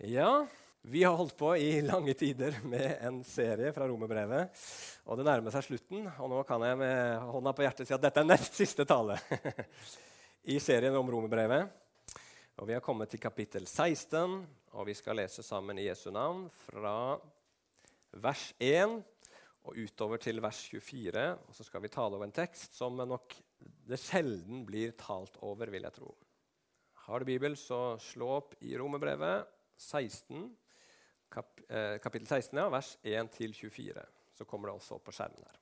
Ja, vi har holdt på i lange tider med en serie fra Romerbrevet, og det nærmer seg slutten, og nå kan jeg med hånda på hjertet si at dette er nest siste tale i serien om Romerbrevet. Og vi har kommet til kapittel 16, og vi skal lese sammen i Jesu navn fra vers 1 og utover til vers 24, og så skal vi tale over en tekst som nok det sjelden blir talt over, vil jeg tro. Har du Bibel, så slå opp i Romerbrevet 16, kapittel 16, ja, vers 1-24. Så kommer det også opp på skjermen her.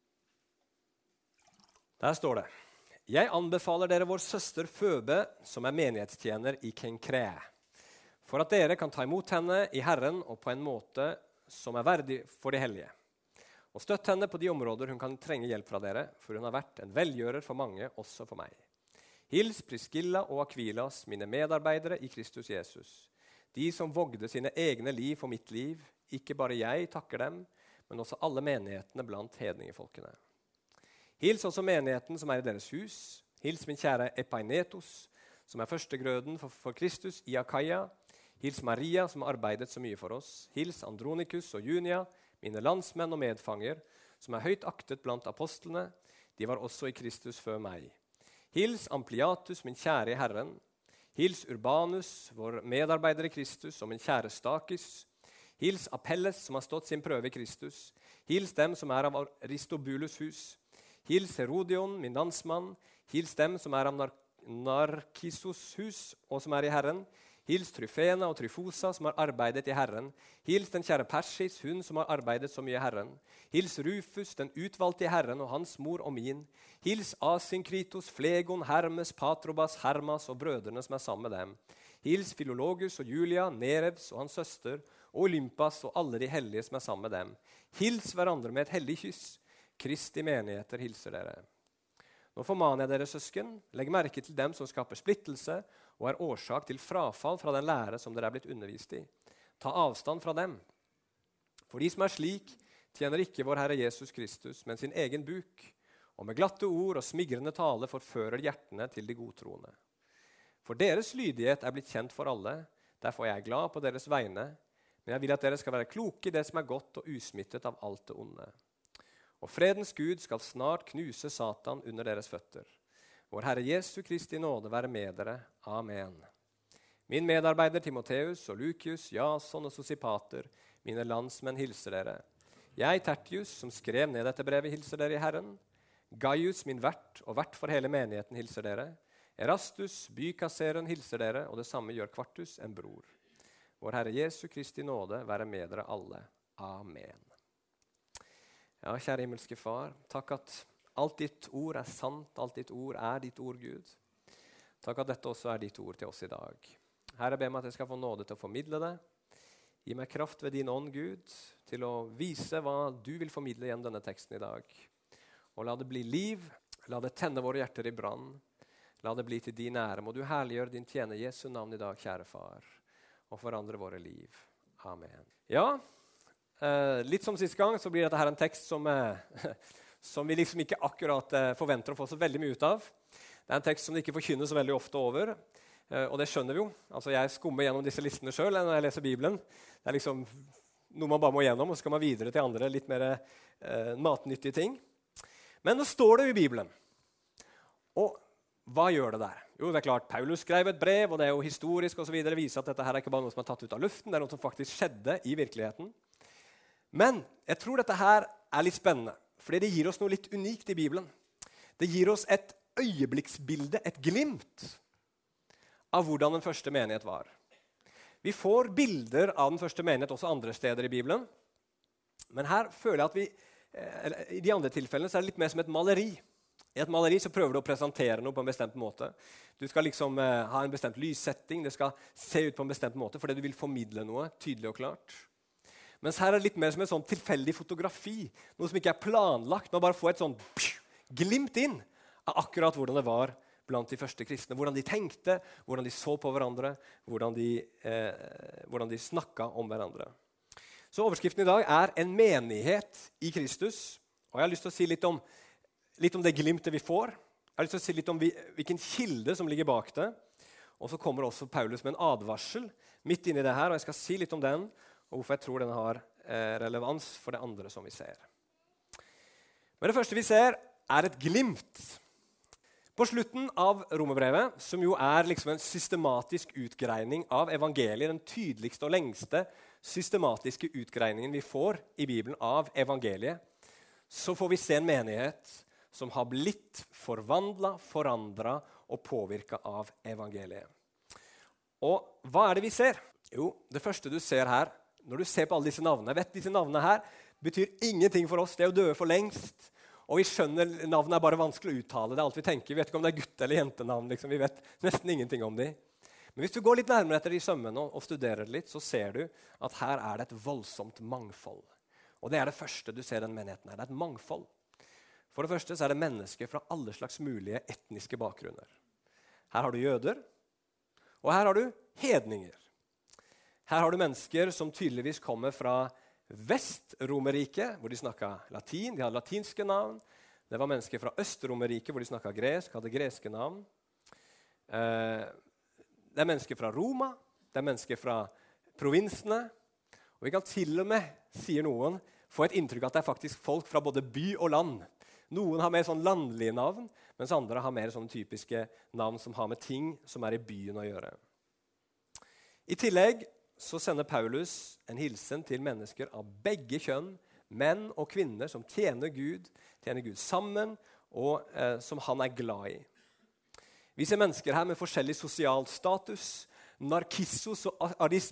Der står det: Jeg anbefaler dere vår søster Føbe, som er menighetstjener i Kenkrea, for at dere kan ta imot henne i Herren og på en måte som er verdig for de hellige. Og støtt henne på de områder hun kan trenge hjelp fra dere, for hun har vært en velgjører for mange, også for meg. Hils Priscilla og Aquilas, mine medarbeidere i Kristus Jesus. De som vogde sine egne liv for mitt liv, ikke bare jeg takker dem, men også alle menighetene blant hedningefolkene. Hils også menigheten som er i deres hus. Hils min kjære Epainetos, som er førstegrøden for Kristus i Akaia. Hils Maria, som har arbeidet så mye for oss. Hils Andronikus og Junia, mine landsmenn og medfanger, som er høyt aktet blant apostlene. De var også i Kristus før meg. Hils Ampliatus, min kjære i Herren. Hils Urbanus, vår medarbeider i Kristus, og min kjære Stakis. Hils Apelles, som har stått sin prøve i Kristus. Hils dem som er av Aristobulus hus. Hils Herodion, min landsmann. Hils dem som er av Narkissos hus, og som er i Herren. Hils Tryfena og Tryfosa, som har arbeidet i Herren. Hils den kjære Persis, hun som har arbeidet så mye i Herren. Hils Rufus, den utvalgte i Herren, og hans mor og min. Hils Asinkritos, Flegon, Hermes, Patrobas, Hermas og brødrene som er sammen med dem. Hils Filologus og Julia, Nerevs og hans søster, og Olympas og alle de hellige som er sammen med dem. Hils hverandre med et hellig kyss. Kristi menigheter hilser dere. Nå formaner jeg dere, søsken, legg merke til dem som skaper splittelse og er årsak til frafall fra den lære som dere er blitt undervist i. Ta avstand fra dem. For de som er slik, tjener ikke vår Herre Jesus Kristus, men sin egen buk, og med glatte ord og smigrende tale forfører hjertene til de godtroende. For deres lydighet er blitt kjent for alle, derfor er jeg glad på deres vegne, men jeg vil at dere skal være kloke i det som er godt og usmittet av alt det onde. Og fredens Gud skal snart knuse Satan under deres føtter. Vår Herre Jesu Kristi nåde være med dere. Amen. Min medarbeider Timotheus og Lukius, Jason og Sosipater, mine landsmenn hilser dere. Jeg, Tertius, som skrev ned dette brevet, hilser dere i Herren. Gaius, min vert og vert for hele menigheten, hilser dere. Erastus, bykasseren, hilser dere, og det samme gjør Kvartus, en bror. Vår Herre Jesu Kristi nåde være med dere alle. Amen. Ja, kjære himmelske Far, takk at alt ditt ord er sant, alt ditt ord er ditt ord, Gud. Takk at dette også er ditt ord til oss i dag. Herre, be meg at jeg skal få nåde til å formidle det. Gi meg kraft ved din ånd, Gud, til å vise hva du vil formidle gjennom denne teksten i dag. Og la det bli liv, la det tenne våre hjerter i brann. La det bli til din ære. Må du herliggjøre din tjener Jesu navn i dag, kjære Far, og forandre våre liv. Amen. Ja, litt som siste gang så blir dette her en tekst som vi liksom ikke akkurat forventer å få så veldig mye ut av. Det er en tekst som det ikke forkynner så veldig ofte over, og det skjønner vi jo. Altså jeg skummer gjennom disse listene selv når jeg leser Bibelen. Det er liksom noe man bare må gjennom, og så skal man videre til andre litt mer matnyttige ting. Men nå står det i Bibelen. Og hva gjør det der? Jo, det er klart, Paulus skrev et brev, og det er jo historisk og så videre, viser at dette her er ikke bare noe som er tatt ut av luften, det er noe som faktisk skjedde i virkeligheten. Men jeg tror dette her er litt spennende, fordi det gir oss noe litt unikt i Bibelen. Det gir oss et øyeblikksbilde, et glimt av hvordan den første menighet var. Vi får bilder av den første menighet også andre steder i Bibelen, men her føler jeg at i de andre tilfellene så er det litt mer som et maleri. I et maleri så prøver du å presentere noe på en bestemt måte. Du skal liksom ha en bestemt lyssetting, det skal se ut på en bestemt måte, fordi du vil formidle noe tydelig og klart. Mens her er det litt mer som en sånn tilfeldig fotografi, noe som ikke er planlagt, men bare få et sånn glimt inn av akkurat hvordan det var blant de første kristne, hvordan de tenkte, hvordan de så på hverandre, hvordan de snakket om hverandre. Så overskriften i dag er en menighet i Kristus, og jeg har lyst til å si litt om det glimtet vi får. Jeg har lyst til å si litt om hvilken kilde som ligger bak det, Og så kommer også Paulus med en advarsel midt inne i det her, og jeg skal si litt om den, og hvorfor jeg tror den har relevans for det andre som vi ser. Men det første vi ser er et glimt. På slutten av Romerbrevet, som jo er liksom en systematisk utgreining av evangeliet, den tydeligste og lengste systematiske utgreiningen vi får i Bibelen av evangeliet, så får vi se en menighet som har blitt forvandlet, forandret og påvirket av evangeliet. Og hva er det vi ser? Jo, det første du ser her, når du ser på alle disse navnene, vet disse navnene her betyr ingenting for oss, det er jo døde for lengst. Og vi skjønner, navnet er bare vanskelig å uttale, det er alt vi tenker. Vi vet ikke om det er gutt- eller jentenavn, liksom. Vi vet nesten ingenting om dem. Men hvis du går litt nærmere etter de sømmene og studerer det litt, så ser du at her er det et voldsomt mangfold. Og det er det første du ser i den menigheten her, det er et mangfold. For det første så er det mennesker fra alle slags mulige etniske bakgrunner. Her har du jøder, og her har du hedninger. Her har du mennesker som tydeligvis kommer fra Vest-Romerriket, hvor de snakket latin, de hadde latinske navn. Det var mennesker fra Øst-Romerriket, hvor de snakket gresk, hadde greske navn. Det er mennesker fra Roma, det er mennesker fra provinsene. Og vi kan til og med, sier noen, få et inntrykk at det er faktisk folk fra både by og land. Noen har mer sånn landlige navn, mens andre har mer sånne typiske navn som har med ting som er i byen å gjøre. I tillegg så sender Paulus en hilsen til mennesker av begge kjønn, menn og kvinner som tjener Gud sammen, og som han er glad i. Vi ser mennesker her med forskjellig sosial status. Narkissos og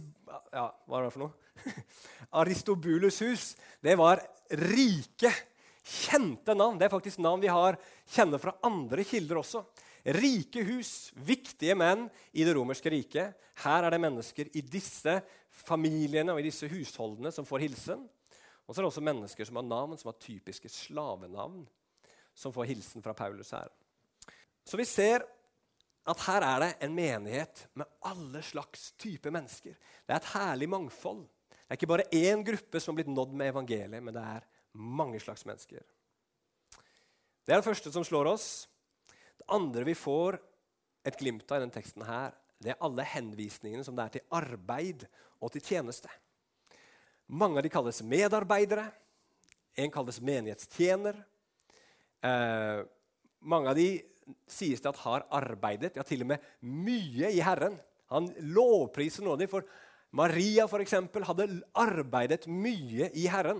Aristobulus hus, det var rike, kjente navn. Det er faktisk navn vi kjenner fra andre kilder også. Rike hus, viktige menn i det romerske riket. Her er det mennesker i disse familiene og i disse husholdene som får hilsen. Og så er det også mennesker som har navn som har typiske slavenavn, som får hilsen fra Paulus her. Så vi ser at her er det en menighet med alle slags type mennesker. Det er et herlig mangfold. Det er ikke bare én gruppe som har blitt nådd med evangeliet, men det er mange slags mennesker. Det er det første som slår oss. Det andre vi får et glimt av i denne teksten her, det er alle henvisningene som det er til arbeid og til tjeneste. Mange av de kalles medarbeidere, en kalles menighetstjener. Mange av de sies det at har arbeidet, ja til og med mye i Herren. Han lovpriser noe av dem, for Maria for eksempel hadde arbeidet mye i Herren.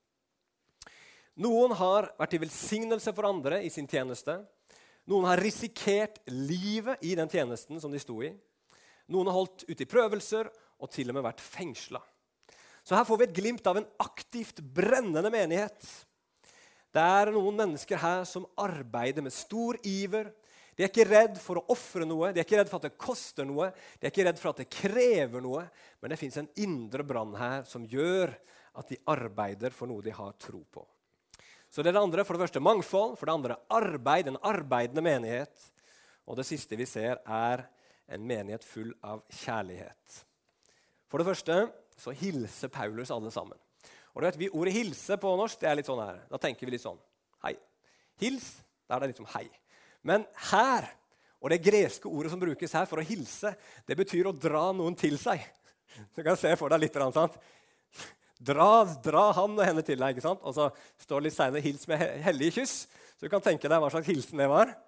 Noen har vært til velsignelse for andre i sin tjeneste. Noen har risikert livet i den tjenesten som de sto i. Noen har holdt ut i prøvelser og til og med vært fengslet. Så her får vi et glimt av en aktivt brennende menighet. Det er noen mennesker her som arbeider med stor iver. De er ikke redd for å offre noe, de er ikke redd for at det koster noe, de er ikke redd for at det krever noe, men det finnes en indre brann her som gjør at de arbeider for noe de har tro på. Så det er det andre, for det første mangfold, for det andre arbeid, en arbeidende menighet. Og det siste vi ser er en menighet full av kjærlighet. For det første så hilser Paulus alle sammen. Og du vet, ordet hilse på norsk, det er litt sånn her. Da tenker vi litt sånn, hei. Hils, da er det litt som hei. Men her, og det greske ordet som brukes her for å hilse, det betyr å dra noen til seg. Du kan se for deg litt, sant? Dra han og henne til deg, ikke sant? Og så står litt senere, hils med hellige kyss. Så du kan tenke deg hva slags hilsen det var.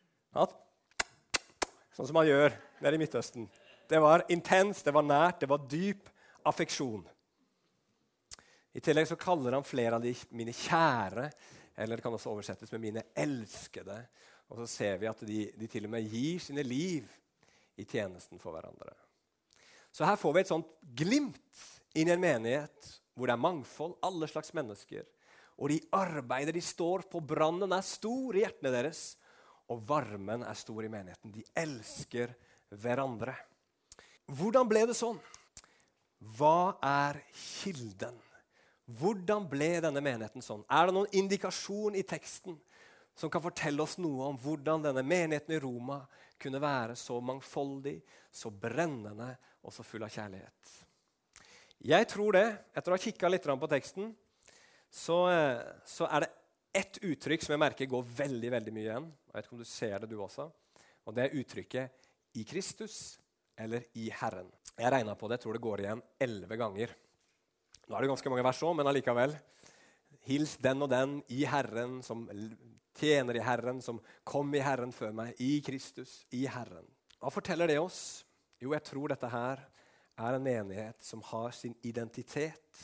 Sånn som man gjør nede i Midtøsten. Det var intens, det var nært, det var dyp affeksjon. I tillegg så kaller han flere av de mine kjære, eller det kan også oversettes med mine elskede. Og så ser vi at de til og med gir sine liv i tjenesten for hverandre. Så her får vi et sånt glimt inn i en menighet hvor det er mangfold, alle slags mennesker. Og de arbeider, de står på, brannen er stor i hjertene deres, og varmen er stor i menigheten. De elsker hverandre. Hvordan ble det sånn? Hva er kilden? Hvordan ble denne menigheten sånn? Er det noen indikasjon i teksten som kan fortelle oss noe om hvordan denne menigheten i Roma kunne være så mangfoldig, så brennende og så full av kjærlighet? Jeg tror det, etter å ha kikket litt på teksten, så er det ett uttrykk som jeg merker går veldig, veldig mye igjen. Jeg vet ikke om du ser det du også. Og det er uttrykket i Kristus eller i Herren. Jeg regnet på det, jeg tror det går igjen 11 ganger. Nå er det ganske mange vers også, men allikevel. Hils den og den i Herren, som tjener i Herren, som kom i Herren før meg, i Kristus, i Herren. Hva forteller det oss? Jo, jeg tror dette her er en menighet som har sin identitet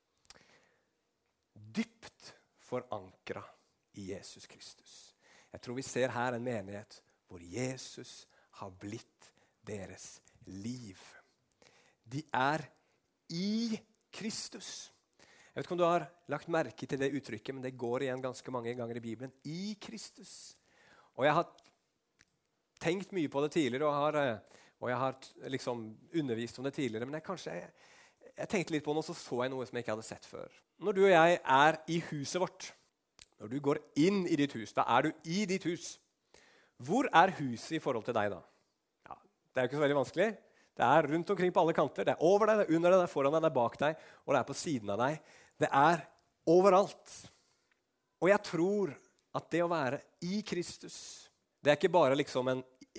dypt forankret i Jesus Kristus. Jeg tror vi ser her en menighet hvor Jesus har blitt deres liv. De er i Kristus. Jeg vet ikke om du har lagt merke til det uttrykket, men det går igjen ganske mange ganger i Bibelen. I Kristus. Og jeg har tenkt mye på det tidligere, og jeg har liksom undervist om det tidligere, men jeg tenkte litt på det, og så jeg noe som jeg ikke hadde sett før. Når du og jeg er i huset vårt, når du går inn i ditt hus, da er du i ditt hus. Hvor er huset i forhold til deg da? Ja, det er jo ikke så veldig vanskelig. Det er rundt omkring på alle kanter. Det er over deg, det er under deg, det er foran deg, det er bak deg, og det er på siden av deg. Det er overalt. Og jeg tror at det å være i Kristus, det er ikke bare liksom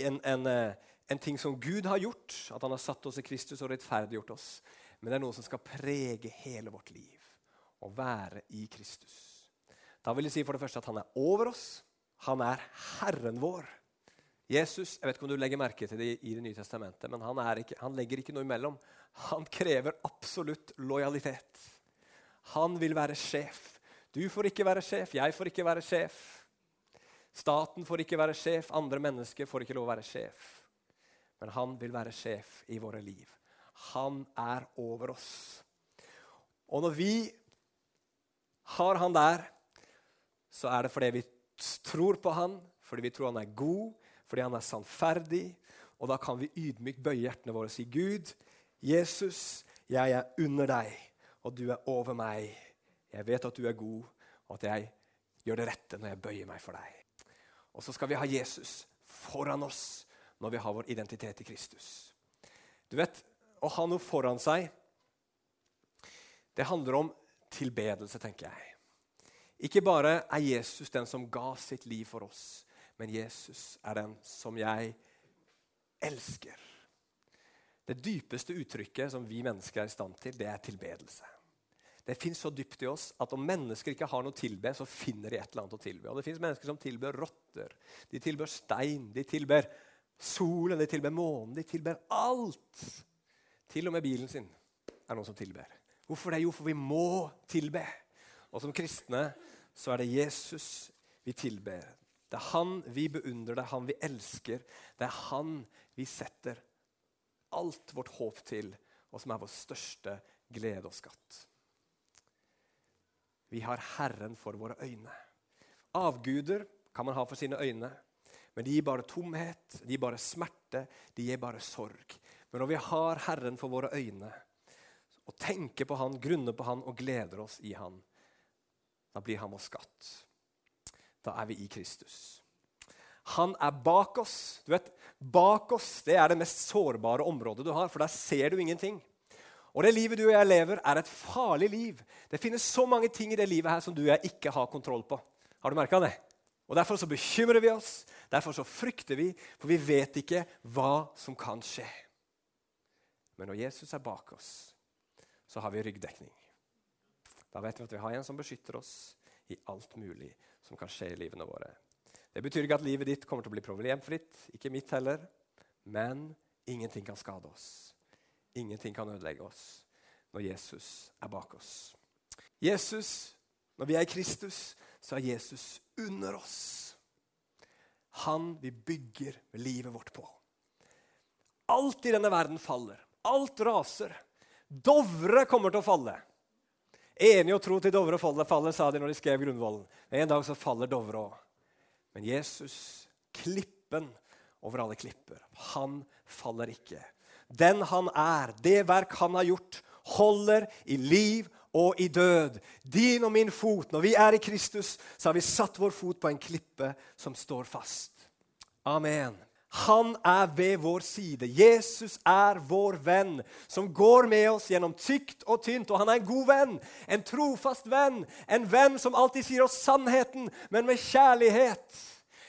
en ting som Gud har gjort, at han har satt oss i Kristus og rettferdiggjort oss, men det er noe som skal prege hele vårt liv, å være i Kristus. Da vil jeg si for det første at han er over oss, han er Herren vår. Jesus, jeg vet ikke om du legger merke til det i Det nye testamentet, men han legger ikke noe imellom. Han krever absolutt lojalitet. Han vil være sjef. Du får ikke være sjef, jeg får ikke være sjef. Staten får ikke være sjef, andre mennesker får ikke lov å være sjef. Men han vil være sjef i våre liv. Han er over oss. Og når vi har han der, så er det fordi vi tror på han, fordi vi tror han er god, fordi han er sannferdig, og da kan vi ydmykt bøye hjertene våre og si, Gud, Jesus, jeg er under deg, og du er over meg. Jeg vet at du er god, og at jeg gjør det rette når jeg bøyer meg for deg. Og så skal vi ha Jesus foran oss når vi har vår identitet i Kristus. Du vet, å ha noe foran seg, det handler om tilbedelse, tenker jeg. Ikke bare er Jesus den som ga sitt liv for oss, men Jesus er den som jeg elsker. Det dypeste uttrykket som vi mennesker er i stand til, det er tilbedelse. Det finnes så dypt i oss at om mennesker ikke har noe å tilbe, så finner de et eller annet å tilbe. Og det finnes mennesker som tilber rotter, de tilber stein, de tilber solen, de tilber månen, de tilber alt. Til og med bilen sin er noen som tilber. Hvorfor det? Jo, for vi må tilbe. Og som kristne så er det Jesus vi tilber. Det er han vi beundrer, det er han vi elsker. Det er han vi setter alt vårt håp til, og som er vår største glede og skatt. Vi har Herren for våre øyne. Avguder kan man ha for sine øyne, men de gir bare tomhet, de gir bare smerte, de gir bare sorg. Men når vi har Herren for våre øyne, og tenker på han, grunner på han og gleder oss i han, da blir han vår skatt. Da er vi i Kristus. Han er bak oss. Du vet, bak oss, det er det mest sårbare området du har, for der ser du ingenting. Og det livet du og jeg lever er et farlig liv. Det finnes så mange ting i det livet her som du og jeg ikke har kontroll på. Har du merket det? Og derfor så bekymrer vi oss, derfor så frykter vi, for vi vet ikke hva som kan skje. Men når Jesus er bak oss, så har vi ryggdekning. Da vet vi at vi har en som beskytter oss i alt mulig som kan skje i livene våre. Det betyr ikke at livet ditt kommer til å bli problemfritt, ikke mitt heller, men ingenting kan skade oss. Ingenting kan ødelegge oss når Jesus er bak oss. Jesus, når vi er i Kristus, så er Jesus under oss. Han vi bygger livet vårt på. Alt i denne verden faller. Alt raser. Dovre kommer til å falle. Enig å tro til Dovre faller, sa de når de skrev grunnvollen. En dag så faller Dovre også. Men Jesus, klippen over alle klipper, han faller ikke. Den han er, det verk han har gjort, holder i liv og i død. Din og min fot, når vi er i Kristus, så har vi satt vår fot på en klippe som står fast. Amen. Han er ved vår side. Jesus er vår venn, som går med oss gjennom tykt og tynt. Og han er en god venn, en trofast venn, en venn som alltid sier oss sannheten, men med kjærlighet.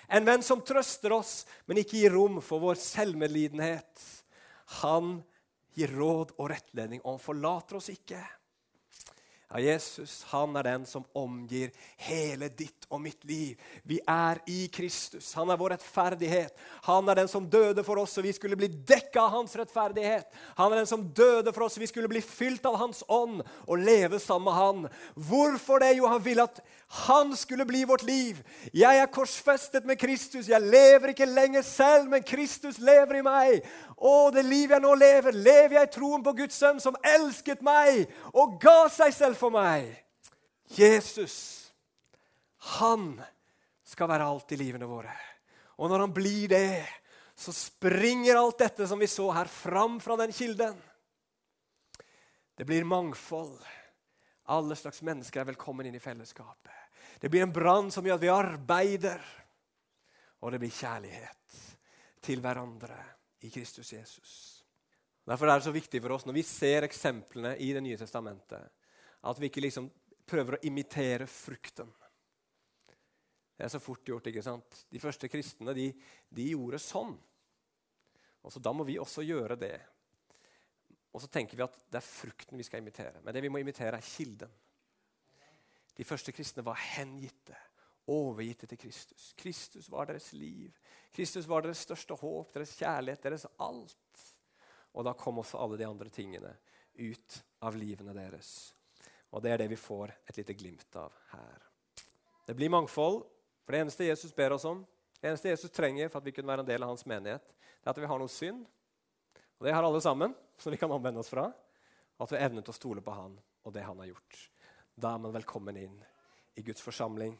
En venn som trøster oss, men ikke gir rom for vår selvmedlidenhet. Han gir råd og rettledning, og han forlater oss ikke. Ja, Jesus, han den som omgir hele ditt og mitt liv. Vi i Kristus. Han vår rettferdighet. Han den som døde for oss, så vi skulle bli dekket av hans rettferdighet. Han den som døde for oss, så vi skulle bli fylt av hans ånd og leve sammen med han. Hvorfor det? Jo, han ville at han skulle bli vårt liv. Jeg korsfestet med Kristus. Jeg lever ikke lenger selv, men Kristus lever i meg. Og det liv jeg nå lever, lever jeg i troen på Guds sønn som elsket meg og ga seg selv for meg. Jesus, han skal være alt i livene våre. Og når han blir det, så springer alt dette som vi så her fram fra den kilden. Det blir mangfold. Alle slags mennesker velkommen inn i fellesskapet. Det blir en brann som gjør at vi arbeider. Og det blir kjærlighet til hverandre i Kristus Jesus. Derfor det så viktig for oss når vi ser eksemplene i Det nye testamentet, at vi ikke liksom prøver å imitere frukten. Det så fort gjort, ikke sant? De første kristne, de gjorde sånn. Og så da må vi også gjøre det. Og så tenker vi at det frukten vi skal imitere. Men det vi må imitere kilden. De første kristne var hengitte, overgitte til Kristus. Kristus var deres liv. Kristus var deres største håp, deres kjærlighet, deres alt. Og da kom også alle de andre tingene ut av livene deres. Og det det vi får et lite glimt av her. Det blir mangfold, for det eneste Jesus ber oss om, det eneste Jesus trenger for at vi kunne være en del av hans menighet, det at vi har noe synd. Og det har alle sammen, så vi kan omvende oss fra. Og at vi evner til å stole på han og det han har gjort. Da man velkommen inn i Guds forsamling.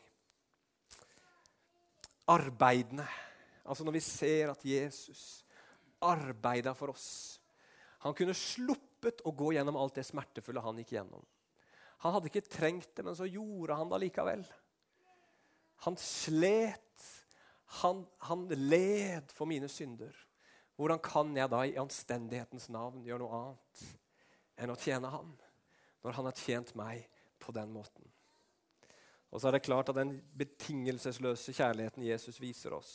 Arbeidene. Altså når vi ser at Jesus arbeidet for oss. Han kunne sluppet å gå gjennom alt det smertefulle han gikk gjennom. Han hadde ikke trengt det, men så gjorde han det likevel. Han slet. Han led for mine synder. Hvordan kan jeg da i anstendighetens navn gjøre noe annet enn å tjene han? Når han har tjent meg på den måten. Og så det klart at den betingelsesløse kjærligheten Jesus viser oss,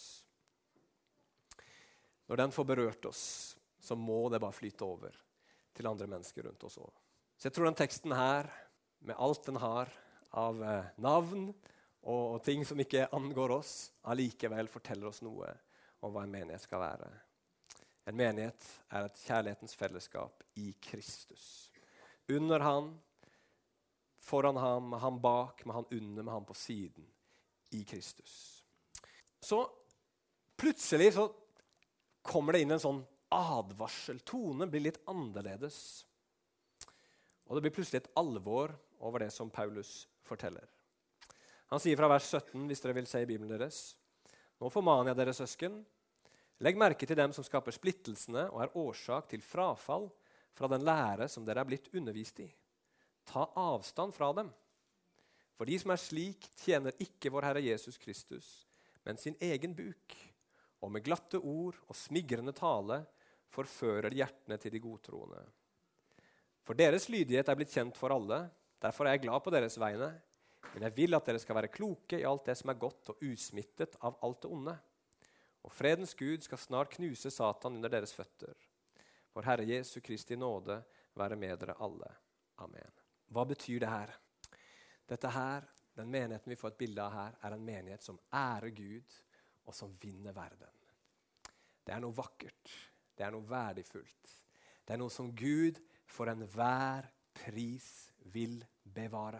når den får berørt oss, så må det bare flyte over til andre mennesker rundt oss også. Så jeg tror den teksten her, med alt den har av navn og ting som ikke angår oss, allikevel forteller oss noe om hva en menighet skal være. En menighet et kjærlighetens fellesskap i Kristus. Under han, foran ham, med han bak, med han under, med han på siden, i Kristus. Så plutselig så kommer det inn en sånn advarsel. Tonen blir litt annerledes. Og det blir plutselig et alvor over det som Paulus forteller. Han sier fra vers 17, hvis dere vil se i Bibelen deres: Nå formaner jeg dere, søsken, legg merke til dem som skaper splittelsene og årsak til frafall fra den lære som dere blitt undervist i. Ta avstand fra dem. For de som slik, tjener ikke vår Herre Jesus Kristus, men sin egen buk, og med glatte ord og smigrende tale forfører hjertene til de godtroende. For deres lydighet blitt kjent for alle, derfor jeg glad på deres vegne, men jeg vil at dere skal være kloke i alt det som godt og usmittet av alt det onde. Og fredens Gud skal snart knuse Satan under deres føtter. For Herre Jesu Kristi nåde være med dere alle. Amen. Hva betyr det her? Dette her, den menigheten vi får et bilde av her, en menighet som ærer Gud og som vinner verden. Det noe vakkert, det noe verdifullt. Det noe som Gud for enhver pris vil bevare.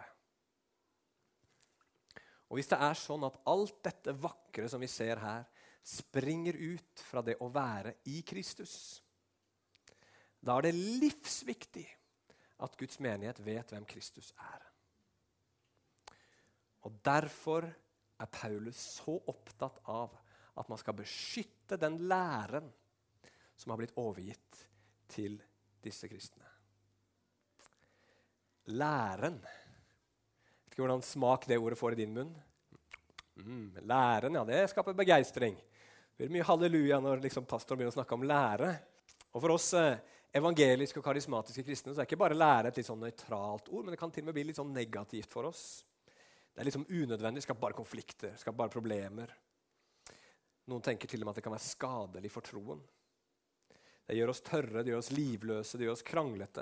Og hvis det sånn at alt dette vakre som vi ser her, springer ut fra det å være i Kristus, da det livsviktig at Guds menighet vet hvem Kristus Og derfor Paulus så opptatt av at man skal beskytte den læren som har blitt overgitt til disse kristne. Læren. Vet ikke hvordan smak det ordet får i din munn. Læren, ja, det skaper begeistring. Det blir mye halleluja når pastoren begynner å snakke om lære. Og for oss evangeliske og karismatiske kristne så ikke bare lære et litt sånn nøytralt ord, men det kan til og med bli litt sånn negativt for oss. Det litt sånn unødvendig, det skaper bare konflikter, det skaper bare problemer. Noen tenker til og med at det kan være skadelig for troen. Det gjør oss tørre, det gjør oss livløse, det gjør oss kranglete.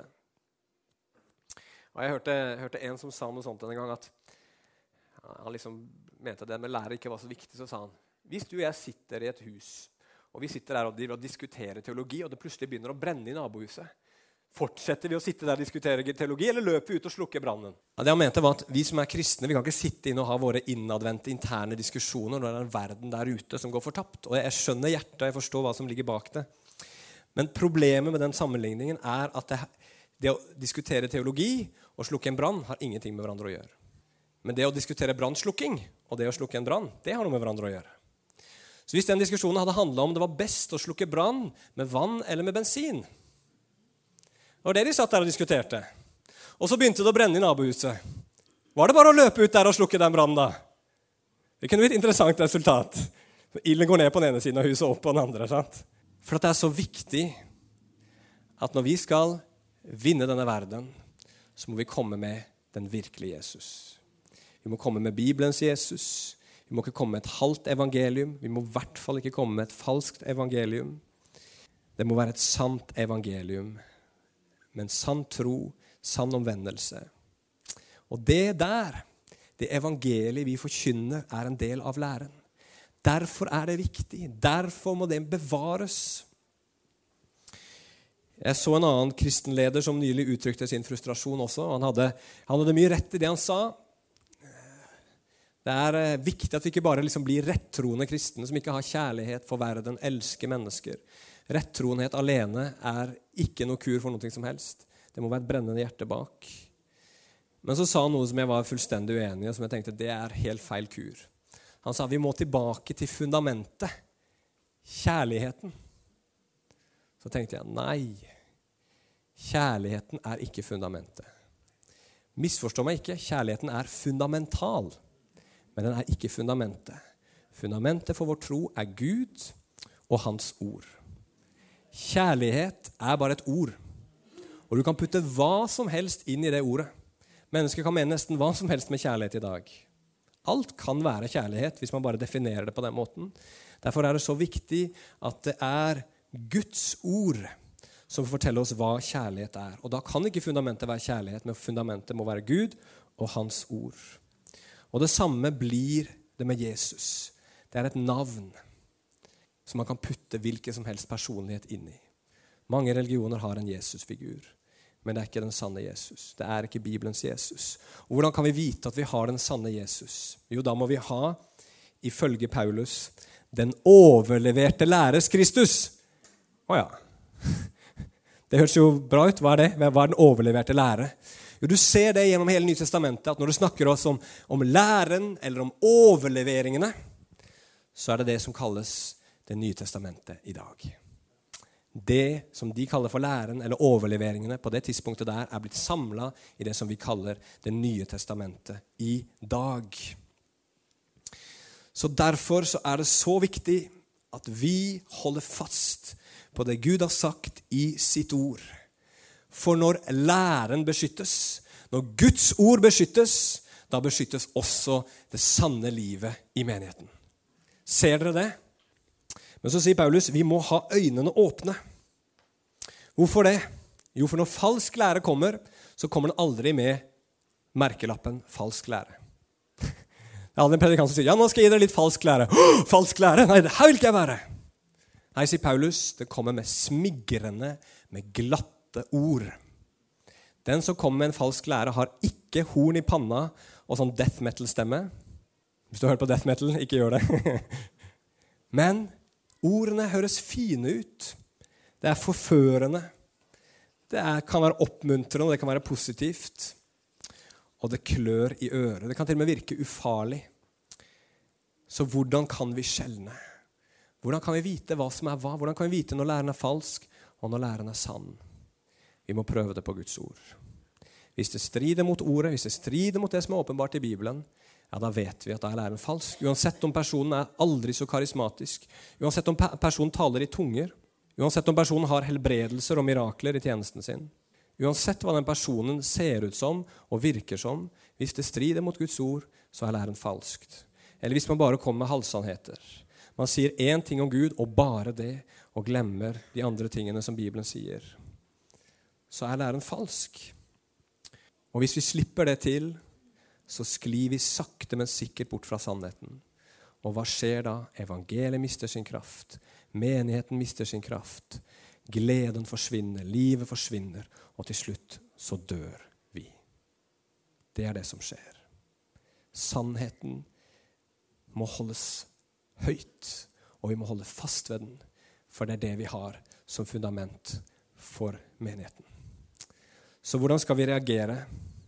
Og jeg hørte en som sa noe sånt en gang, at han liksom mente at det med lære ikke var så viktig, så sa han, hvis du og jeg sitter i et hus, og vi sitter der og diskuterer teologi, og det plutselig begynner å brenne i nabohuset, fortsetter vi å sitte der og diskutere teologi, eller løper vi ut og slukker brannen? Ja, det han mente var at vi som er kristne, vi kan ikke sitte inn og ha våre innadvendte interne diskusjoner når det er en verden der ute som går fortapt. Og jeg skjønner hjertet, jeg forstår hva som ligger bak det. Men problemet med den sammenligningen er at det å diskutere teologi og slukke en brann har ingenting med hverandre å gjøre. Men det å diskutere brannslukking og det å slukke en brann, det har noe med hverandre å gjøre. Så hvis den diskusjonen hadde handlet om det var best å slukke brann med vann eller med bensin, det var det de satt der og diskuterte. Og så begynte det å brenne i nabohuset. Var det bare å løpe ut der og slukke den brannen da? Det kunne bli et interessant resultat. Ilden går ned på den ene siden av huset og opp på den andre, sant? For at det er så viktig at når vi skal vinne denne verden, så må vi komme med den virkelige Jesus. Vi må komme med Bibelens Jesus. Vi må ikke komme med et halvt evangelium. Vi må i hvert fall ikke komme med et falskt evangelium. Det må være et sant evangelium, med en sann tro, sann omvendelse. Og det evangeliet vi forkynner, er en del av læren. Derfor er det viktig. Derfor må det bevares. Jeg så en annen kristenleder som nylig uttrykte sin frustrasjon også. Han hadde mye rett i det han sa. Det er viktig at vi ikke bare blir rettroende kristne som ikke har kjærlighet for verden, elsker mennesker. Rettroenhet alene er ikke noe kur for noe som helst. Det må være et brennende hjerte bak. Men så sa han noe som jeg var fullstendig uenig i, og som jeg tenkte, det er helt feil kur. Han sa, vi må tilbake til fundamentet. Kjærligheten. Så tenkte jeg, nei. Kjærligheten er ikke fundamentet. Misforstå meg ikke, kjærligheten er fundamental. Men den er ikke fundamentet. Fundamentet for vår tro er Gud og hans ord. Kjærlighet er bare et ord. Og du kan putte hva som helst inn i det ordet. Mennesker kan mene nesten hva som helst med kjærlighet i dag. Alt kan være kjærlighet hvis man bare definerer det på den måten. Derfor er det så viktig at det er Guds ord som forteller oss hva kjærlighet er. Og da kan ikke fundamentet være kjærlighet, men fundamentet må være Gud og hans ord. Og det samme blir det med Jesus. Det er et navn som man kan putte hvilken som helst personlighet inn i. Mange religioner har en Jesus-figur, men det er ikke den sanne Jesus. Det er ikke Bibelens Jesus. Og hvordan kan vi vite at vi har den sanne Jesus? Jo, da må vi ha, ifølge Paulus, den overleverte læres Kristus. Åja, det høres jo bra ut. Hva er det? Hva er den overleverte lære? Jo, du ser det gjennom hele Nye Testamentet, at når du snakker oss om læren eller om overleveringene, så er det det som kalles det Nye Testamentet i dag. Det som de kaller for læren eller overleveringene på det tidspunktet der er blitt samlet i det som vi kaller det Nye Testamentet i dag. Så derfor så er det så viktig at vi holder fast på det Gud har sagt i sitt ord. For når læren beskyttes, når Guds ord beskyttes, da beskyttes også det sanne livet i menigheten. Ser dere det? Men så sier Paulus, vi må ha øynene åpne. Hvorfor det? Jo, for når falsk lære kommer, så kommer den aldri med merkelappen falsk lære. Det er aldri en predikant som sier, ja, nå skal jeg gi dere litt falsk lære. Falsk lære? Nei, det her vil ikke jeg være. Nei, sier Paulus, det kommer med smigrende, med glatte ord. Den som kommer med en falsk lære har ikke horn i panna og sånn death metal-stemme. Hvis du hører på death metal, ikke gjør det. Men ordene høres fine ut. Det er forførende. Det kan være oppmuntrende, og det kan være positivt. Og det klør i øret. Det kan til og med virke ufarlig. Så hvordan kan vi skjelne? Hvordan kan vi vite hva som er hva? Hvordan kan vi vite når læren er falsk, og når læren er sann? Vi må prøve det på Guds ord. Hvis det strider mot ordet, hvis det strider mot det som er åpenbart i Bibelen, ja, da vet vi at da er læren falsk. Uansett om personen er aldri så karismatisk, uansett om personen taler i tunger, uansett om personen har helbredelser og mirakler i tjenesten sin, uansett hva den personen ser ut som og virker som, hvis det strider mot Guds ord, så er læren falskt. Eller hvis man bare kommer med halvsannheter. Man sier én ting om Gud, og bare det, og glemmer de andre tingene som Bibelen sier. Så læren falsk. Og hvis vi slipper det til, så sklir vi sakte, men sikkert bort fra sannheten. Og hva skjer da? Evangeliet mister sin kraft. Menigheten mister sin kraft. Gleden forsvinner, livet forsvinner, og til slutt så dør vi. Det det som skjer. Sannheten må holdes høyt, og vi må holde fast ved den, for det det vi har som fundament for menigheten. Så hvordan skal vi reagere?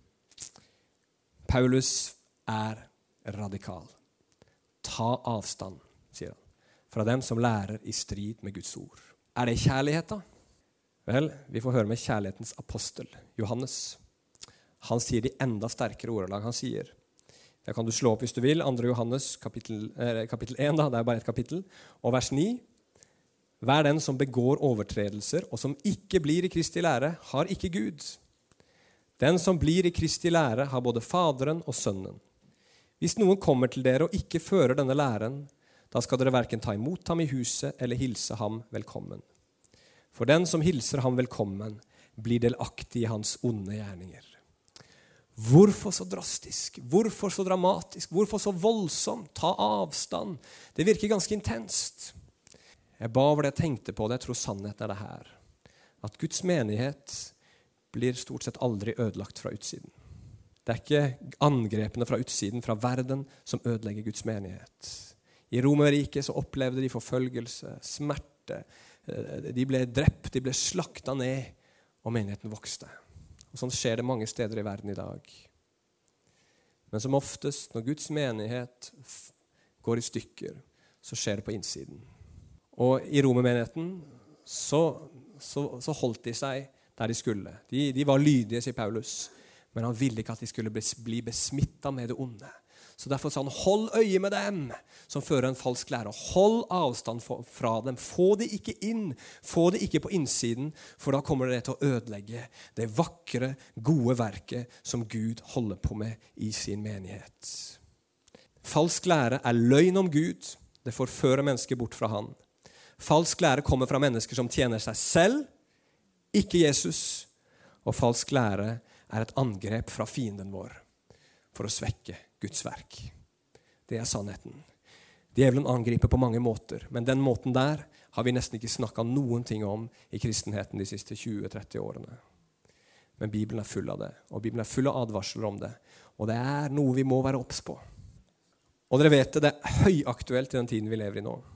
Paulus radikal. Ta avstand, sier han, fra dem som lærer i strid med Guds ord. Det kjærlighet da? Vel, vi får høre med kjærlighetens apostel, Johannes. Han sier de enda sterkere ordelag. Han sier, det kan du slå opp hvis du vil, 2. Johannes kapittel 1, da, det bare et kapittel, og vers 9. Hver den som begår overtredelser, og som ikke blir i Kristi lære, har ikke Gud. Den som blir i Kristi lære, har både Faderen og Sønnen. Hvis noen kommer til dere og ikke fører denne læren, da skal dere hverken ta imot ham i huset eller hilse ham velkommen. For den som hilser ham velkommen, blir delaktig i hans onde gjerninger. Hvorfor så drastisk? Hvorfor så dramatisk? Hvorfor så voldsomt? Ta avstand. Det virker ganske intenst. Jeg ba over det jeg tenkte på det. Jeg tror sannheten det her. At Guds menighet blir stort sett aldri ødelagt fra utsiden. Det ikke angrepene fra utsiden, fra verden, som ødelegger Guds menighet. I Romerriket så opplevde de forfølgelse, smerte. De ble drept, de ble slaktet ned, og menigheten vokste. Og sånn skjer det mange steder i verden i dag. Men som oftest, når Guds menighet går i stykker, så skjer det på innsiden. Og i Romermenigheten så holdt de seg der de skulle. De var lydige, sier Paulus, men han ville ikke at de skulle bli besmittet med det onde. Så derfor sa han, hold øye med dem som fører en falsk lære. Hold avstand fra dem. Få det ikke inn. Få det ikke på innsiden, for da kommer det til å ødelegge det vakre, gode verket som Gud holder på med i sin menighet. Falsk lære løgn om Gud. Det forfører mennesker bort fra han. Falsk lære kommer fra mennesker som tjener seg selv, ikke Jesus. Og falsk lære et angrep fra fienden vår for å svekke Guds verk. Det sannheten. Djevelen angriper på mange måter, men den måten der har vi nesten ikke snakket noen ting om i kristenheten de siste 20-30 årene. Men Bibelen full av det, og Bibelen full av advarsler om det, og det noe vi må være obs på. Og dere vet det høyaktuelt i den tiden vi lever i nå.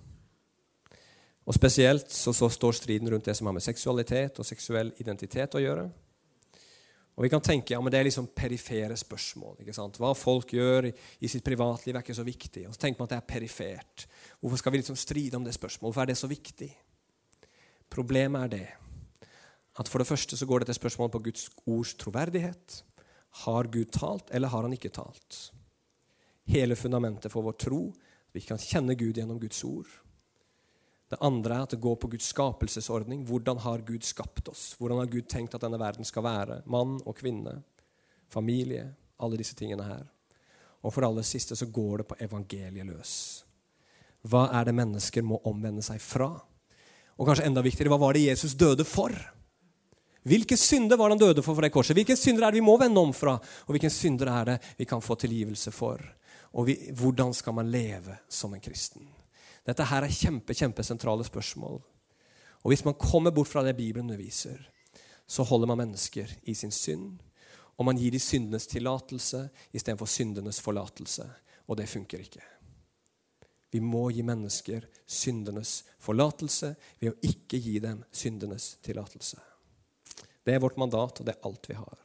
Og spesielt så står striden rundt det som har med seksualitet og seksuell identitet å gjøre. Og vi kan tenke, ja, men det liksom perifere spørsmål, ikke sant? Hva folk gjør i sitt privatliv ikke så viktig. Og så tenker man at det perifert. Hvorfor skal vi liksom stride om det spørsmålet? Hvorfor det så viktig? Problemet det, at for det første så går dette spørsmålet på Guds ords troverdighet. Har Gud talt, eller har han ikke talt? Hele fundamentet for vår tro, vi kan kjenne Gud gjennom Guds ord. Det andre at det går på Guds skapelsesordning. Hvordan har Gud skapt oss? Hvordan har Gud tenkt at denne verden skal være? Mann og kvinne, familie, alle disse tingene her. Og for aller siste så går det på evangeliet løs. Hva det mennesker må omvende seg fra? Og kanskje enda viktigere, hva var det Jesus døde for? Hvilke synder var han døde for det korset? Hvilke synder det vi må vende om fra? Og hvilke synder det vi kan få tilgivelse for? Og hvordan skal man leve som en kristen? Dette her kjempesentrale spørsmål. Og hvis man kommer bort fra det Bibelen underviser, så holder man mennesker i sin synd, og man gir de syndenes tillatelse i stedet for syndenes forlatelse. Og det funker ikke. Vi må gi mennesker syndenes forlatelse ved å ikke gi dem syndenes tillatelse. Det vårt mandat, og det alt vi har.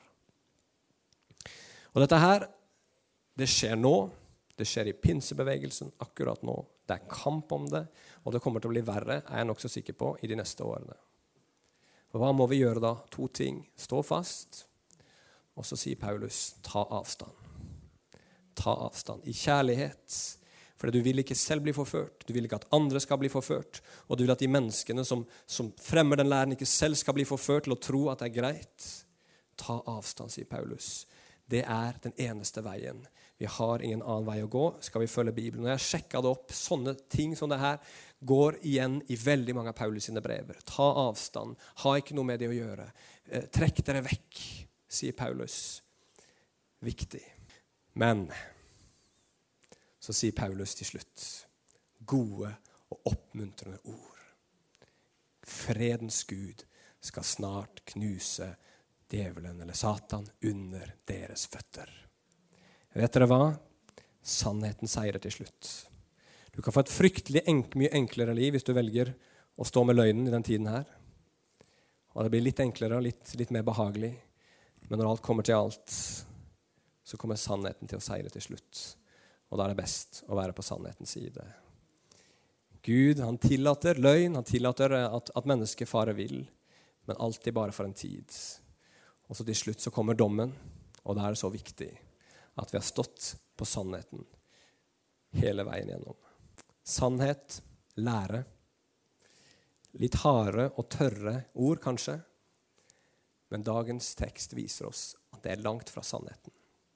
Og dette her, det skjer nå. Det skjer i pinsebevegelsen akkurat nå. Det kamp om det, og det kommer til å bli verre, jeg nok så sikker på, i de neste årene. Og hva må vi gjøre da? 2 ting. Stå fast, og så sier Paulus, ta avstand. Ta avstand i kjærlighet, for du vil ikke selv bli forført, du vil ikke at andre skal bli forført, og du vil at de menneskene som fremmer den læren ikke selv skal bli forført til å tro at det greit. Ta avstand, sier Paulus. Det den eneste veien. Vi har ingen annen vei å gå. Skal vi følge Bibelen? Når jeg sjekket det opp, sånne ting som det her går igjen i veldig mange av Paulus sine brever. Ta avstand. Ha ikke noe med det å gjøre. Trekk dere vekk, sier Paulus. Viktig. Men så sier Paulus til slutt gode og oppmuntrende ord. Fredens Gud skal snart knuse djevelen eller Satan under deres føtter. Vet dere hva? Sannheten seirer til slutt. Du kan få et fryktelig mye enklere liv hvis du velger å stå med løgnen i den tiden her. Og det blir litt enklere og litt mer behagelig. Men når alt kommer til alt, så kommer sannheten til å seire til slutt. Og da det best å være på sannhetens side. Gud, han tillater løgn, han tillater at mennesket farer vill, men alltid bare for en tid. Og så til slutt så kommer dommen, og det så viktig at vi har stått på sannheten hele veien gjennom. Sannhet, lære, litt harde og tørre ord kanskje, men dagens tekst viser oss at det langt fra sannheten.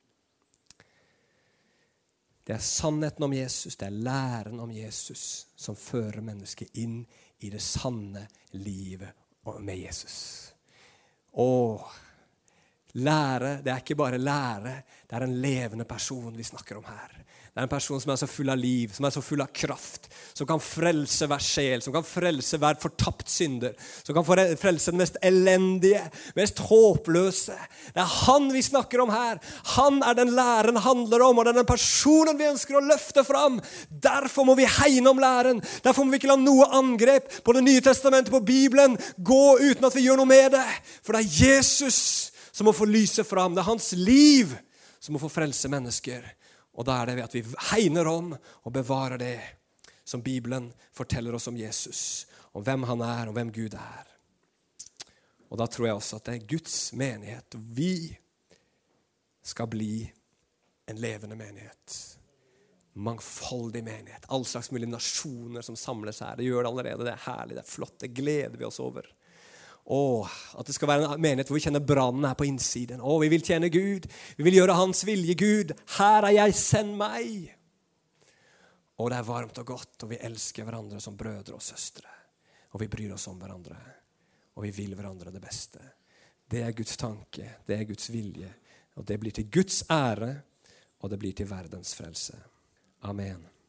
Det sannheten om Jesus, det læren om Jesus som fører mennesket inn i det sanne livet med Jesus. Og lære, det ikke bare lære, det en levende person vi snakker om her. Det en person som så full av liv, som så full av kraft, som kan frelse hver sjel, som kan frelse hver fortapt synder, som kan frelse den mest elendige, mest håpløse. Det han vi snakker om her. Han den læren handler om, og det den personen vi ønsker å løfte fram. Derfor må vi hegne om læren. Derfor må vi ikke la noe angrep på det nye testamentet, på Bibelen, gå uten at vi gjør noe med det. For det Jesus som må få lyse fram. Det hans liv som må få frelse mennesker. Og da det ved at vi hegner om og bevarer det som Bibelen forteller oss om Jesus, om hvem han og hvem Gud Og da tror jeg også at det Guds menighet. Vi skal bli en levende menighet. Mangfoldig menighet. All slags mulige nasjoner som samles her. Det gjør det allerede. Det herlig, det flott. Det gleder vi oss over. At det skal være en menighet hvor vi kjenner brannen på innsiden. Vi vil tjene Gud. Vi vil gjøre hans vilje, Gud. Her jeg, send meg. Og det varmt og godt, og vi elsker hverandre som brødre og søstre. Og vi bryr oss om hverandre. Og vi vil hverandre det beste. Det Guds tanke, det Guds vilje. Og det blir til Guds ære, og det blir til verdens frelse. Amen.